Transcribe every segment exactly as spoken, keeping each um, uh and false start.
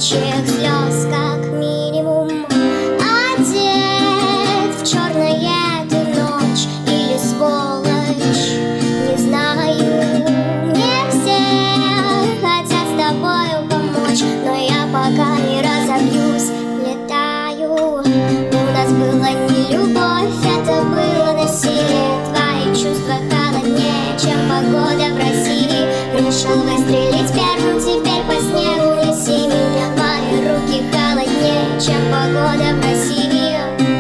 горячих слез, как минимум. Одет в черное ты ночь или сволочь, не знаю. Мне все хотят с тобою помочь, но я пока не разобьюсь, летаю. У нас была не любовь, это было насилие. Твои чувства холоднее, чем погода в России. Решил выстрелить первым, теперь по снегу неси меня. Мои руки холоднее, чем погода в России.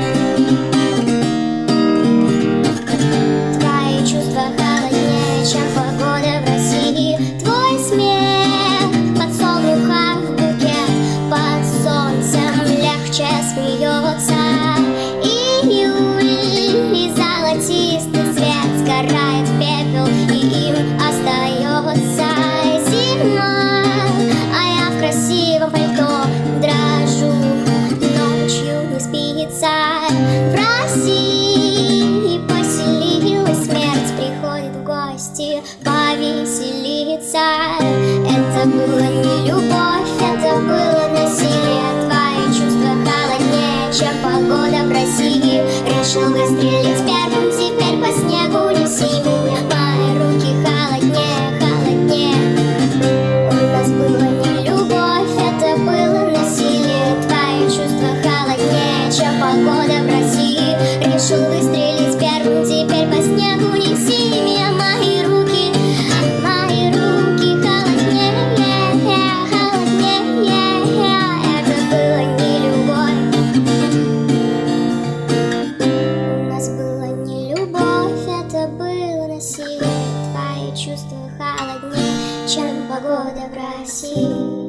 Твои чувства холоднее, чем погода в России. Твой смех подсолнуха в букет, под солнцем легче смеется. Июль и золотистый свет сгорает в пепел, и им остается зима. А я в красивом пальто дрожу, ночью не спится. В России поселилась смерть, приходит в гости повеселиться. Это было не любовь, это было насилие. Твои чувства холоднее, чем погода в России. Решил выстрелить первым, теперь по снегу неси меня. Мои руки холоднее, холоднее. У нас было не любовь, это было насилие. Твои чувства холоднее, чем погода в России. Решил выстрелить первым, теперь по снегу неси меня. Мои руки, мои руки холоднее, холоднее. Это было не любовь. У нас было не любовь, это было насилие. Твои чувства холоднее, чем погода в России.